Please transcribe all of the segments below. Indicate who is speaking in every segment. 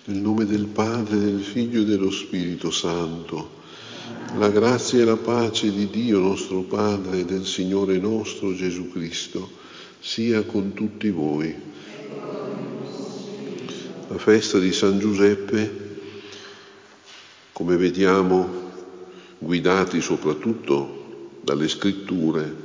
Speaker 1: Nel nome del Padre, del Figlio e dello Spirito Santo. La grazia e la pace di Dio nostro Padre e del Signore nostro Gesù Cristo sia con tutti voi. La festa di San Giuseppe, come vediamo, guidati soprattutto dalle Scritture,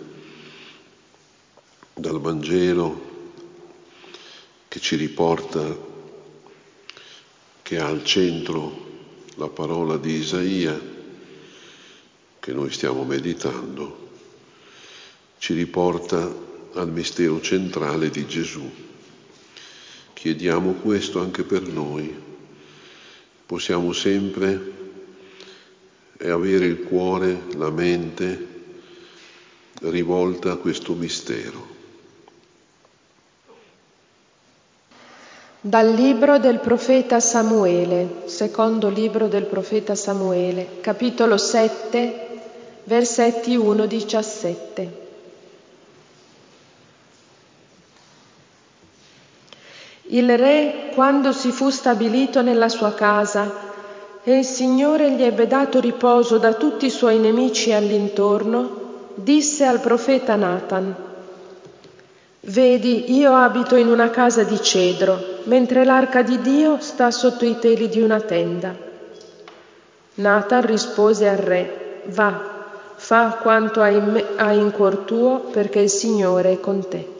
Speaker 1: dal Vangelo, che ci riporta che ha al centro la parola di Isaia, che noi stiamo meditando, ci riporta al mistero centrale di Gesù. Chiediamo questo anche per noi. Possiamo sempre avere il cuore, la mente rivolta a questo mistero.
Speaker 2: Dal libro del profeta Samuele, secondo libro del profeta Samuele, capitolo 7, versetti 1-17. Il re, quando si fu stabilito nella sua casa e il Signore gli ebbe dato riposo da tutti i suoi nemici all'intorno, disse al profeta Natan: «Vedi, io abito in una casa di cedro, mentre l'arca di Dio sta sotto i teli di una tenda». Natan rispose al re: «Va, fa quanto hai in cuor tuo, perché il Signore è con te».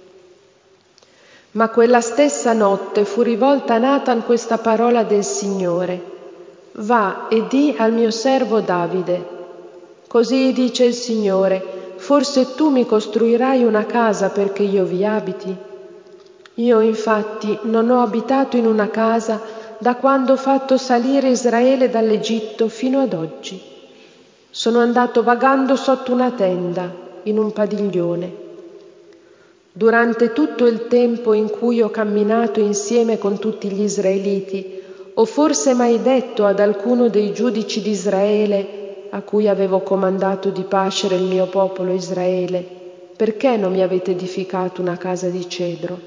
Speaker 2: Ma quella stessa notte fu rivolta a Natan questa parola del Signore: «Va e di al mio servo Davide: così dice il Signore, forse tu mi costruirai una casa perché io vi abiti? Io infatti non ho abitato in una casa da quando ho fatto salire Israele dall'Egitto fino ad oggi. Sono andato vagando sotto una tenda, in un padiglione. Durante tutto il tempo in cui ho camminato insieme con tutti gli israeliti, ho forse mai detto ad alcuno dei giudici di Israele, a cui avevo comandato di pascere il mio popolo Israele: perché non mi avete edificato una casa di cedro?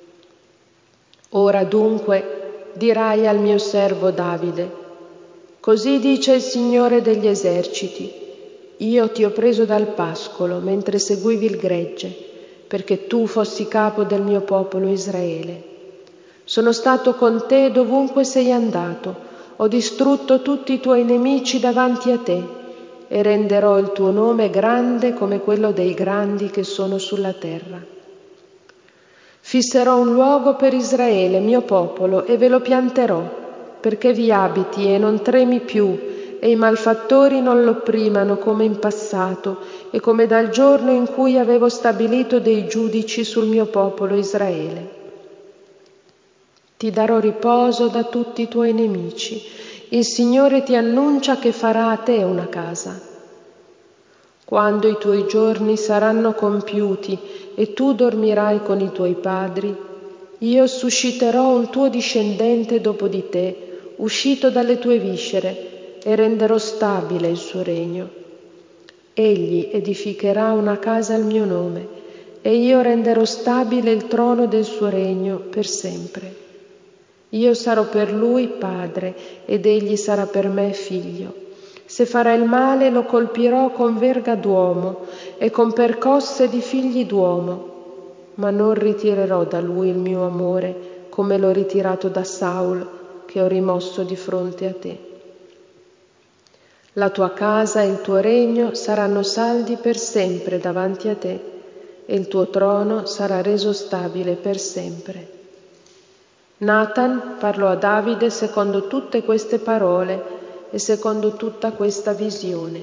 Speaker 2: Ora dunque dirai al mio servo Davide: così dice il Signore degli eserciti, io ti ho preso dal pascolo mentre seguivi il gregge, perché tu fossi capo del mio popolo Israele. Sono stato con te dovunque sei andato, ho distrutto tutti i tuoi nemici davanti a te e renderò il tuo nome grande come quello dei grandi che sono sulla terra. Fisserò un luogo per Israele, mio popolo, e ve lo pianterò, perché vi abiti e non tremi più, e i malfattori non lo opprimano come in passato e come dal giorno in cui avevo stabilito dei giudici sul mio popolo Israele. Ti darò riposo da tutti i tuoi nemici. Il Signore ti annuncia che farà a te una casa. Quando i tuoi giorni saranno compiuti e tu dormirai con i tuoi padri, io susciterò un tuo discendente dopo di te, uscito dalle tue viscere, e renderò stabile il suo regno. Egli edificherà una casa al mio nome, e io renderò stabile il trono del suo regno per sempre. Io sarò per lui padre, ed egli sarà per me figlio. Se farà il male lo colpirò con verga d'uomo e con percosse di figli d'uomo, ma non ritirerò da lui il mio amore, come l'ho ritirato da Saul, che ho rimosso di fronte a te. La tua casa e il tuo regno saranno saldi per sempre davanti a te, e il tuo trono sarà reso stabile per sempre». Natan parlò a Davide secondo tutte queste parole e secondo tutta questa visione.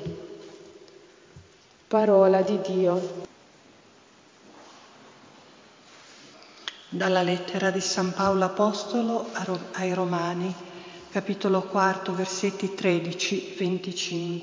Speaker 2: Parola di Dio.
Speaker 3: Dalla lettera di San Paolo Apostolo ai Romani, capitolo 4, versetti 13-25.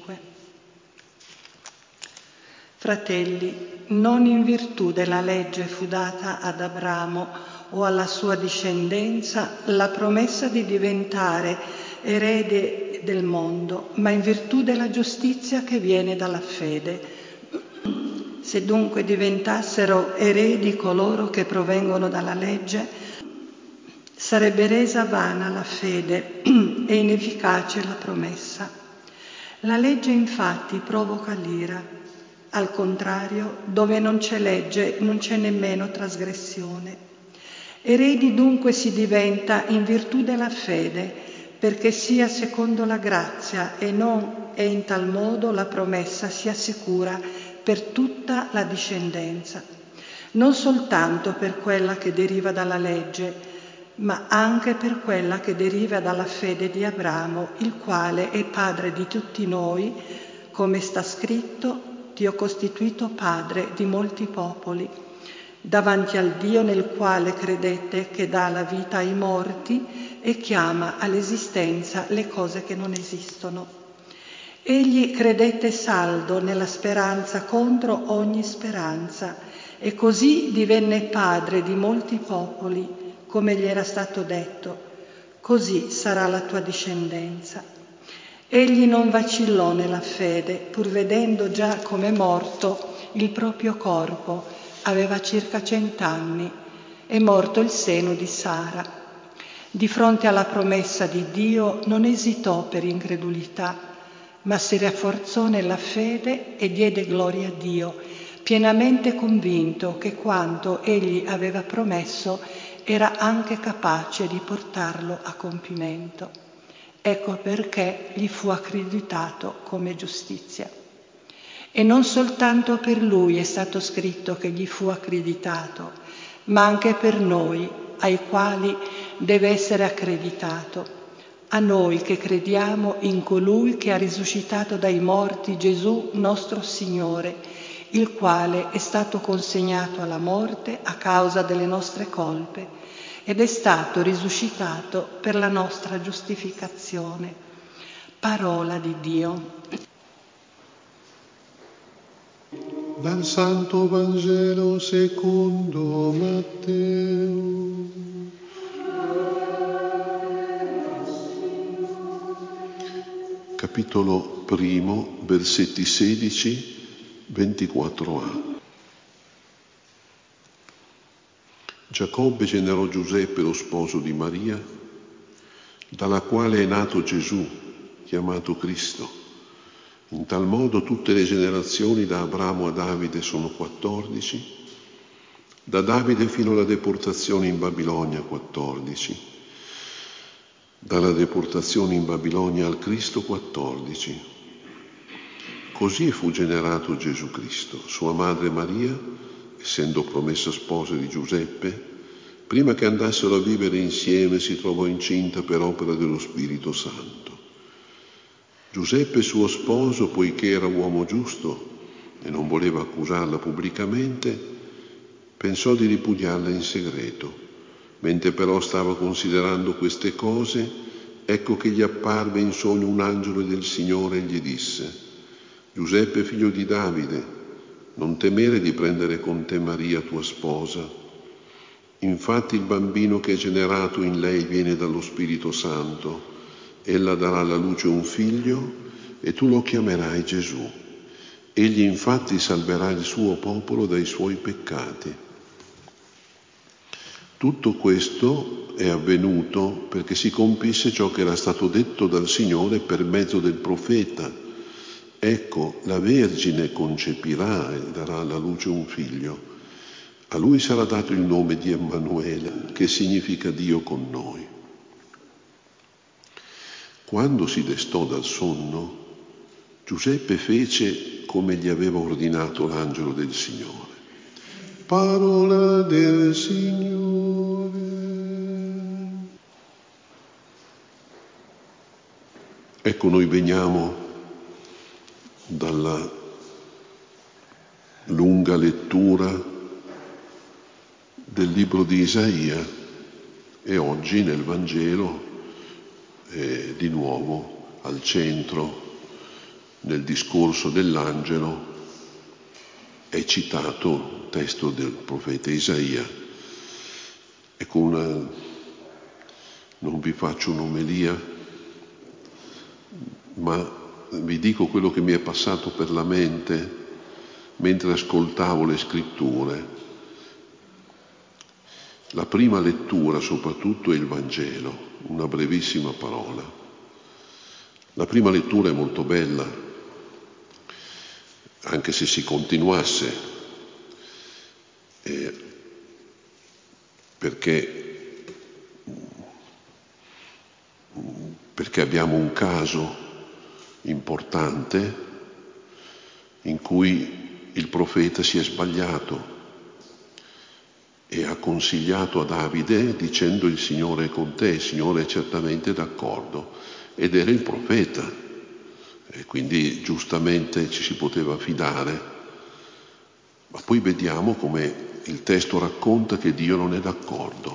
Speaker 3: Fratelli, non in virtù della legge fu data ad Abramo o alla sua discendenza la promessa di diventare erede del mondo, ma in virtù della giustizia che viene dalla fede. Se dunque diventassero eredi coloro che provengono dalla legge, sarebbe resa vana la fede e inefficace la promessa. La legge infatti provoca l'ira. Al contrario, dove non c'è legge non c'è nemmeno trasgressione. Eredi dunque si diventa in virtù della fede, perché sia secondo la grazia e in tal modo la promessa si assicura per tutta la discendenza, non soltanto per quella che deriva dalla legge, ma anche per quella che deriva dalla fede di Abramo, il quale è padre di tutti noi, come sta scritto: ti ho costituito padre di molti popoli, davanti al Dio nel quale credete, che dà la vita ai morti e chiama all'esistenza le cose che non esistono. Egli credette saldo nella speranza contro ogni speranza, e così divenne padre di molti popoli, come gli era stato detto: così sarà la tua discendenza. Egli non vacillò nella fede, pur vedendo già come morto il proprio corpo, aveva circa 100 anni, è morto il seno di Sara. Di fronte alla promessa di Dio non esitò per incredulità, ma si rafforzò nella fede e diede gloria a Dio, pienamente convinto che quanto egli aveva promesso era anche capace di portarlo a compimento. Ecco perché gli fu accreditato come giustizia. E non soltanto per lui è stato scritto che gli fu accreditato, ma anche per noi, ai quali deve essere accreditato, a noi che crediamo in colui che ha risuscitato dai morti Gesù nostro Signore, il quale è stato consegnato alla morte a causa delle nostre colpe ed è stato risuscitato per la nostra giustificazione. Parola di Dio.
Speaker 1: Dal Santo Vangelo secondo Matteo. Capitolo 1, versetti 16-24a. Giacobbe generò Giuseppe, lo sposo di Maria, dalla quale è nato Gesù, chiamato Cristo. In tal modo tutte le generazioni da Abramo a Davide sono 14, da Davide fino alla deportazione in Babilonia 14, dalla deportazione in Babilonia al Cristo 14. Così fu generato Gesù Cristo. Sua madre Maria, essendo promessa sposa di Giuseppe, prima che andassero a vivere insieme si trovò incinta per opera dello Spirito Santo. Giuseppe, suo sposo, poiché era uomo giusto e non voleva accusarla pubblicamente, pensò di ripudiarla in segreto. Mentre però stava considerando queste cose, ecco che gli apparve in sogno un angelo del Signore e gli disse: Giuseppe, figlio di Davide, non temere di prendere con te Maria, tua sposa. Infatti il bambino che è generato in lei viene dallo Spirito Santo. Ella darà alla luce un figlio e tu lo chiamerai Gesù. Egli infatti salverà il suo popolo dai suoi peccati. Tutto questo è avvenuto perché si compisse ciò che era stato detto dal Signore per mezzo del profeta. Ecco, la Vergine concepirà e darà alla luce un figlio. A lui sarà dato il nome di Emanuele, che significa Dio con noi. Quando si destò dal sonno, Giuseppe fece come gli aveva ordinato l'angelo del Signore. Parola del Signore. Ecco, noi veniamo dalla lunga lettura del libro di Isaia e oggi nel Vangelo di nuovo al centro, nel discorso dell'angelo, è citato il testo del profeta Isaia. Ecco, non vi faccio un'omelia, ma vi dico quello che mi è passato per la mente mentre ascoltavo le scritture. La prima lettura soprattutto è il Vangelo, una brevissima parola. La prima lettura è molto bella, anche se si continuasse, perché abbiamo un caso importante in cui il profeta si è sbagliato e ha consigliato a Davide dicendo: il Signore è con te, il Signore è certamente d'accordo, ed era il profeta e quindi giustamente ci si poteva fidare. Ma poi vediamo come il testo racconta che Dio non è d'accordo,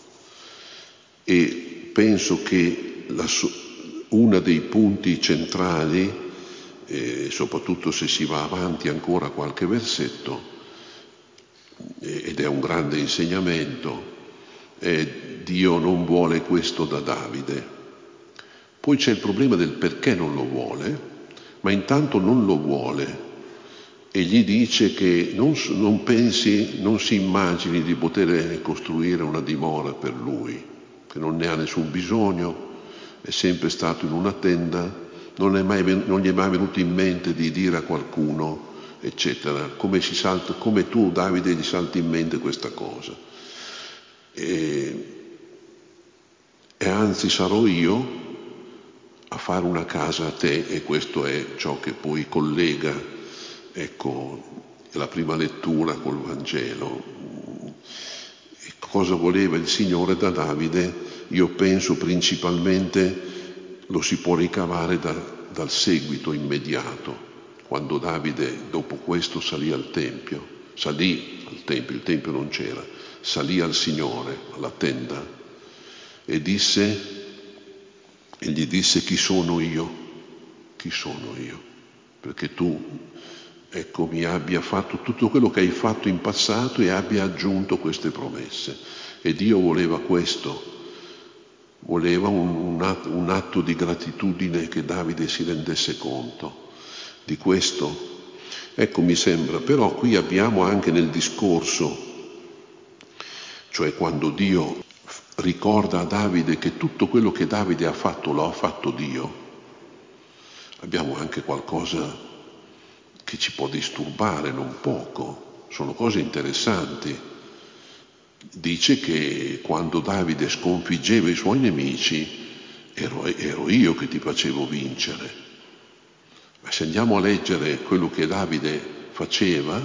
Speaker 1: e penso che uno dei punti centrali, soprattutto se si va avanti ancora qualche versetto, ed è un grande insegnamento, Dio non vuole questo da Davide. Poi c'è il problema del perché non lo vuole, ma intanto non lo vuole e gli dice che non si immagini di poter costruire una dimora per lui, che non ne ha nessun bisogno, è sempre stato in una tenda, non gli è mai venuto in mente di dire a qualcuno, eccetera. Come tu, Davide, gli salti in mente questa cosa. E anzi sarò io a fare una casa a te, e questo è ciò che poi collega, la prima lettura col Vangelo. E cosa voleva il Signore da Davide? Io penso principalmente lo si può ricavare dal seguito immediato. Quando Davide dopo questo salì al Tempio, il Tempio non c'era, salì al Signore, alla tenda, e gli disse: chi sono io? Chi sono io? Perché tu, mi abbia fatto tutto quello che hai fatto in passato e abbia aggiunto queste promesse. E Dio voleva questo, voleva un atto di gratitudine, che Davide si rendesse conto di questo. Mi sembra, però qui abbiamo anche nel discorso, cioè quando Dio ricorda a Davide che tutto quello che Davide ha fatto lo ha fatto Dio, abbiamo anche qualcosa che ci può disturbare non poco. Sono cose interessanti. Dice che quando Davide sconfiggeva i suoi nemici ero io che ti facevo vincere. Ma se andiamo a leggere quello che Davide faceva,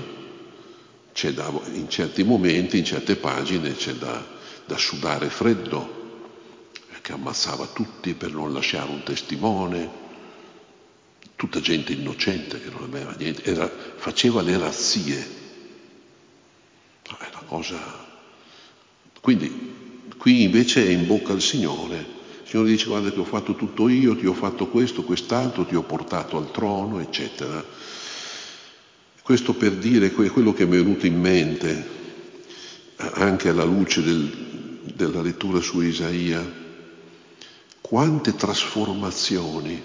Speaker 1: in certi momenti, in certe pagine, c'è da sudare freddo, che ammazzava tutti per non lasciare un testimone, tutta gente innocente che non aveva niente, faceva le razzie. È una cosa. Quindi qui invece è in bocca al Signore. Il Signore dice: guarda che ho fatto tutto io, ti ho fatto questo, quest'altro, ti ho portato al trono, eccetera. Questo per dire quello che mi è venuto in mente, anche alla luce della lettura su Isaia: quante trasformazioni,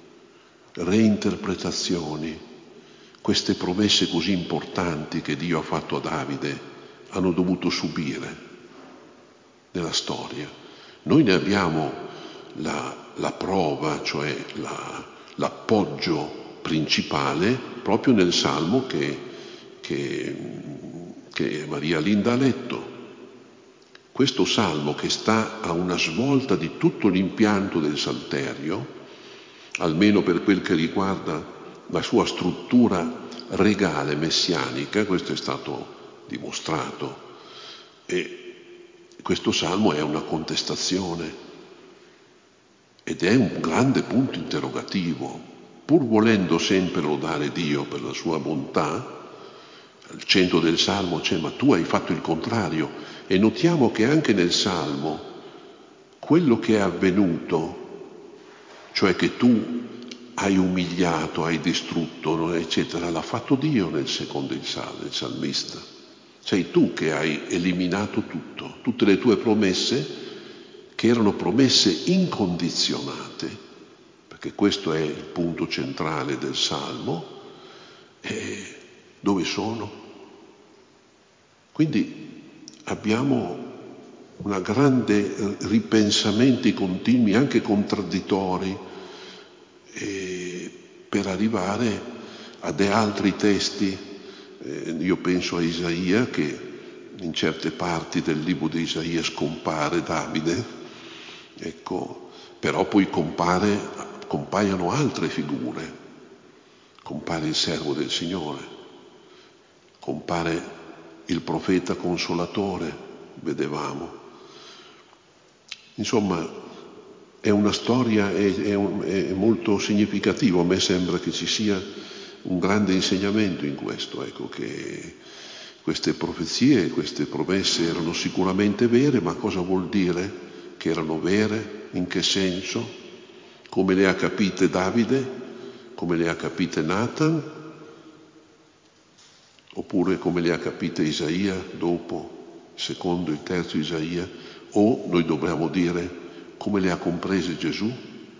Speaker 1: reinterpretazioni, queste promesse così importanti che Dio ha fatto a Davide hanno dovuto subire nella storia. Noi ne abbiamo la prova, cioè l'appoggio principale proprio nel Salmo che Maria Linda ha letto. Questo Salmo, che sta a una svolta di tutto l'impianto del Salterio, almeno per quel che riguarda la sua struttura regale messianica, questo è stato dimostrato, e questo Salmo è una contestazione ed è un grande punto interrogativo. Pur volendo sempre lodare Dio per la sua bontà, al centro del Salmo c'è: ma tu hai fatto il contrario. E notiamo che anche nel Salmo quello che è avvenuto, cioè che tu hai umiliato, hai distrutto, eccetera, l'ha fatto Dio nel secondo il salmista. Sei tu che hai eliminato tutto, tutte le tue promesse, che erano promesse incondizionate, perché questo è il punto centrale del Salmo. Dove sono? Quindi abbiamo una grande ripensamenti continui, anche contraddittori, per arrivare a dei altri testi. Io penso a Isaia, che in certe parti del libro di Isaia scompare Davide, ecco, però poi compaiono altre figure, compare il servo del Signore, compare il profeta consolatore, vedevamo. Insomma, è una storia, è molto significativo. A me sembra che ci sia un grande insegnamento in questo, ecco, che queste profezie, queste promesse erano sicuramente vere, ma cosa vuol dire che erano vere? In che senso? Come le ha capite Davide? Come le ha capite Nathan? Oppure come le ha capite Isaia dopo, secondo il terzo Isaia? O noi dobbiamo dire come le ha comprese Gesù?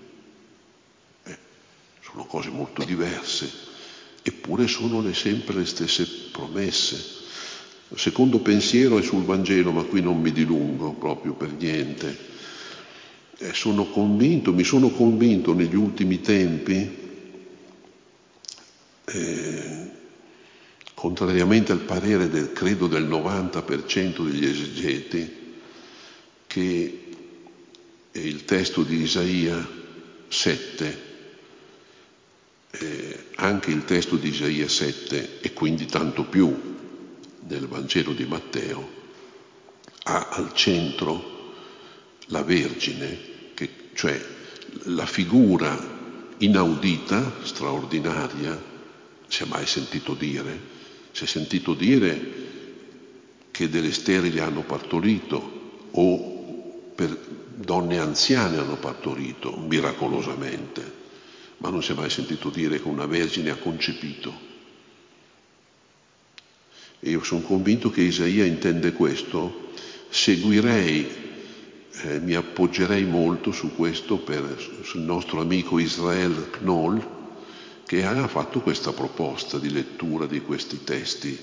Speaker 1: Sono cose molto diverse, eppure sono sempre le stesse promesse. Il secondo pensiero è sul Vangelo, ma qui non mi dilungo proprio per niente. Mi sono convinto negli ultimi tempi, contrariamente al parere credo del 90% degli esegeti, che il testo di Isaia 7, anche il testo di Isaia 7 e quindi tanto più del Vangelo di Matteo, ha al centro la Vergine, cioè la figura inaudita, straordinaria. Si è mai sentito dire? Si è sentito dire che delle sterili hanno partorito o per donne anziane hanno partorito miracolosamente, ma non si è mai sentito dire che una vergine ha concepito. E io sono convinto che Isaia intende questo. Mi appoggerei molto su questo sul nostro amico Israel Knoll, che ha fatto questa proposta di lettura di questi testi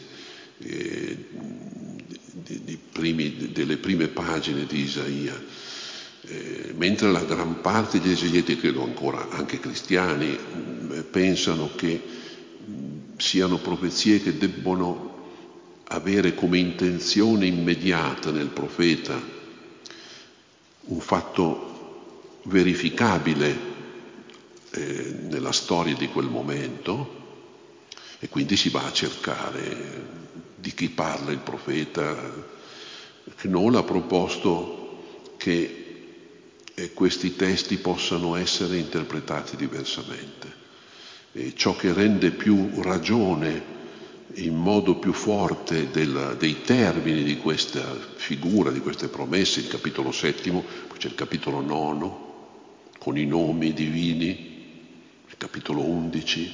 Speaker 1: delle prime pagine di Isaia, mentre la gran parte degli esegeti, credo ancora anche cristiani, pensano che siano profezie che debbono avere come intenzione immediata nel profeta un fatto verificabile nella storia di quel momento, e quindi si va a cercare di chi parla il profeta. Knoll ha proposto che questi testi possano essere interpretati diversamente. E ciò che rende più ragione in modo più forte dei termini di questa figura, di queste promesse, il capitolo 7, poi c'è il capitolo 9 con i nomi divini, il capitolo 11,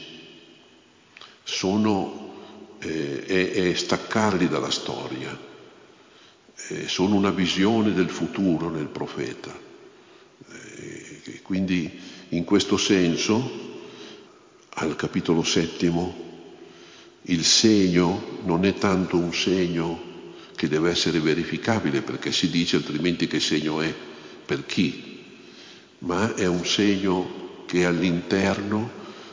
Speaker 1: è staccarli dalla storia, sono una visione del futuro nel profeta. Quindi in questo senso al capitolo 7 il segno non è tanto un segno che deve essere verificabile, perché si dice altrimenti che segno è, per chi, ma è un segno che è all'interno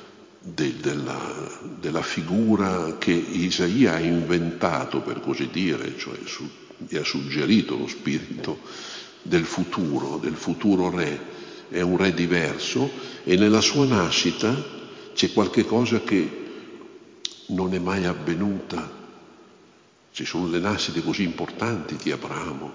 Speaker 1: della figura che Isaia ha inventato, per così dire, cioè gli ha suggerito lo spirito del futuro re. È un re diverso e nella sua nascita c'è qualche cosa che non è mai avvenuta. Ci sono le nascite così importanti di Abramo,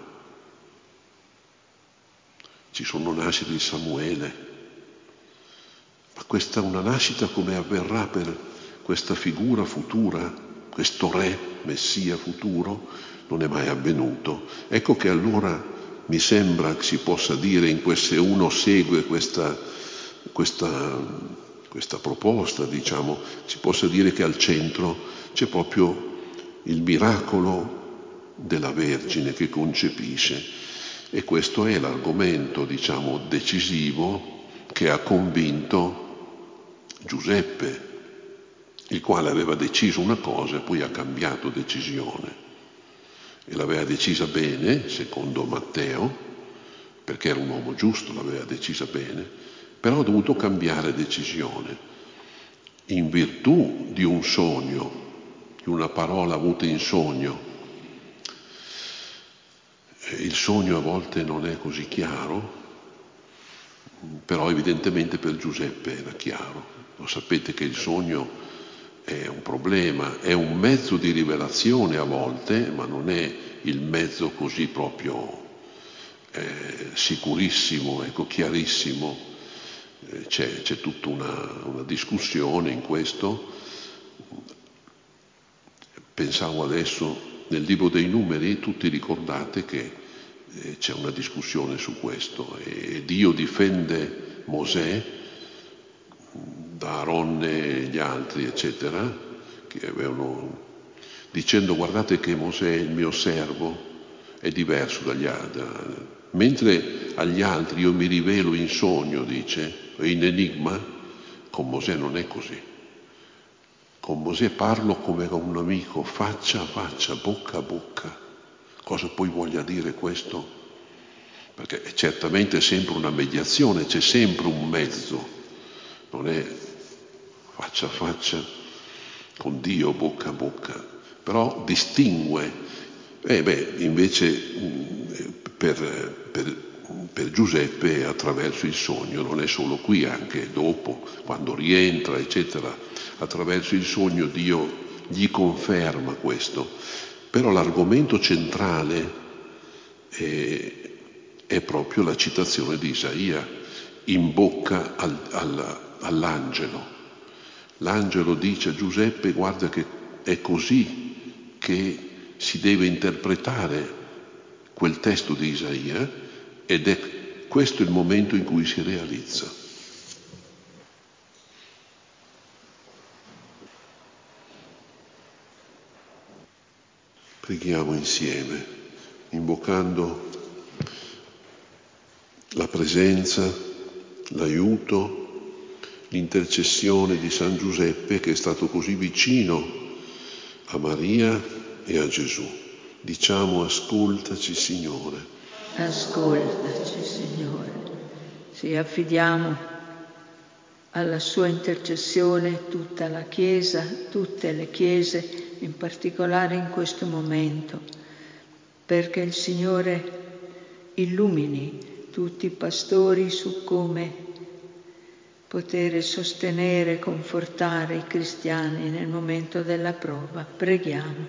Speaker 1: ci sono nascite di Samuele, ma questa una nascita come avverrà per questa figura futura, questo re messia futuro, non è mai avvenuto. Ecco che allora mi sembra che si possa dire, se uno segue questa proposta, diciamo, si possa dire che al centro c'è proprio il miracolo della Vergine che concepisce, e questo è l'argomento, diciamo, decisivo che ha convinto Giuseppe, il quale aveva deciso una cosa e poi ha cambiato decisione. e l'aveva decisa bene, secondo Matteo, perché era un uomo giusto, l'aveva decisa bene, però ha dovuto cambiare decisione in virtù di un sogno, di una parola avuta in sogno. Il sogno a volte non è così chiaro, però evidentemente per Giuseppe era chiaro. Lo sapete che il sogno è un problema, è un mezzo di rivelazione a volte, ma non è il mezzo così proprio sicurissimo, ecco, chiarissimo. C'è tutta una discussione in questo. Pensavo adesso, nel libro dei Numeri, tutti ricordate che c'è una discussione su questo e Dio difende Mosè da Aaron e gli altri, eccetera, che avevano, dicendo: guardate che Mosè, il mio servo, è diverso dagli altri. Mentre agli altri io mi rivelo in sogno, dice, e in enigma, con Mosè non è così. Con Mosè parlo come con un amico, faccia a faccia, bocca a bocca. Cosa poi voglia dire questo? Perché è certamente sempre una mediazione, c'è sempre un mezzo, non è faccia a faccia con Dio, bocca a bocca, però distingue. Invece per Giuseppe attraverso il sogno, non è solo qui, anche dopo, quando rientra, eccetera, attraverso il sogno Dio gli conferma questo. Però l'argomento centrale è proprio la citazione di Isaia in bocca all'angelo. L'angelo dice a Giuseppe: guarda che è così che si deve interpretare quel testo di Isaia, ed è questo il momento in cui si realizza. Preghiamo insieme, invocando la presenza, l'aiuto, l'intercessione di San Giuseppe, che è stato così vicino a Maria e a Gesù. Diciamo: ascoltaci, Signore.
Speaker 4: Ascoltaci, Signore. Ci affidiamo alla sua intercessione tutta la Chiesa, tutte le Chiese, in particolare in questo momento, perché il Signore illumini tutti i pastori su come poter sostenere, confortare i cristiani nel momento della prova. Preghiamo.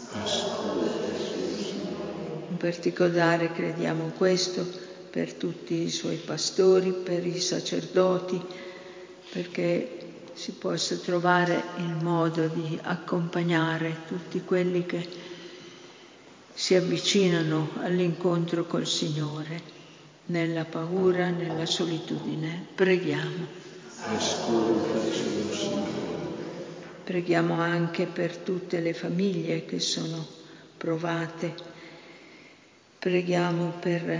Speaker 4: In particolare crediamo questo per tutti i suoi pastori, per i sacerdoti, perché si possa trovare il modo di accompagnare tutti quelli che si avvicinano all'incontro col Signore, nella paura, nella solitudine. Preghiamo.
Speaker 1: Ascoltaci, Signore.
Speaker 4: Preghiamo anche per tutte le famiglie che sono provate. Preghiamo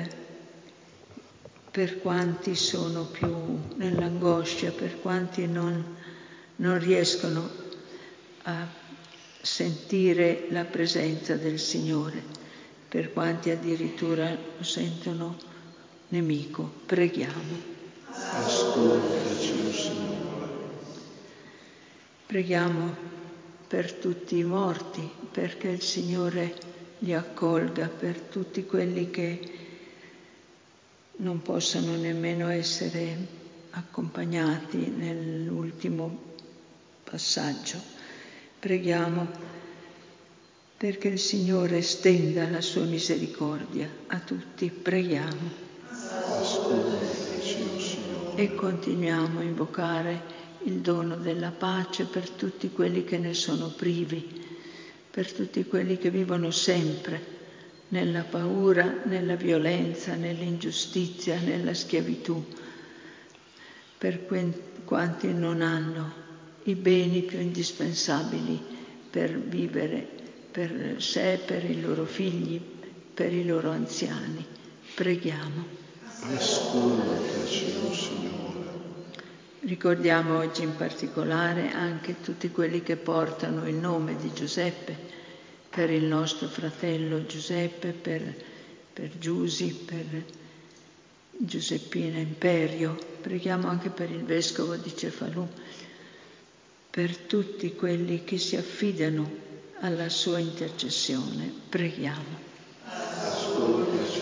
Speaker 4: per quanti sono più nell'angoscia, per quanti non riescono a sentire la presenza del Signore, per quanti addirittura lo sentono nemico. Preghiamo.
Speaker 1: Ascoltaci, Signore.
Speaker 4: Preghiamo per tutti i morti, perché il Signore li accolga, per tutti quelli che non possano nemmeno essere accompagnati nell'ultimo passaggio. Preghiamo perché il Signore stenda la sua misericordia a tutti. Preghiamo.
Speaker 1: Ascoltaci, Signore.
Speaker 4: E continuiamo a invocare il dono della pace per tutti quelli che ne sono privi, per tutti quelli che vivono sempre nella paura, nella violenza, nell'ingiustizia, nella schiavitù, per quanti non hanno i beni più indispensabili per vivere per sé, per i loro figli, per i loro anziani. Preghiamo.
Speaker 1: Ascoltaci, Signore.
Speaker 4: Ricordiamo oggi in particolare anche tutti quelli che portano il nome di Giuseppe, per il nostro fratello Giuseppe, per Giusi, per Giuseppina Imperio. Preghiamo anche per il Vescovo di Cefalù, per tutti quelli che si affidano alla sua intercessione. Preghiamo.
Speaker 1: Ascolta,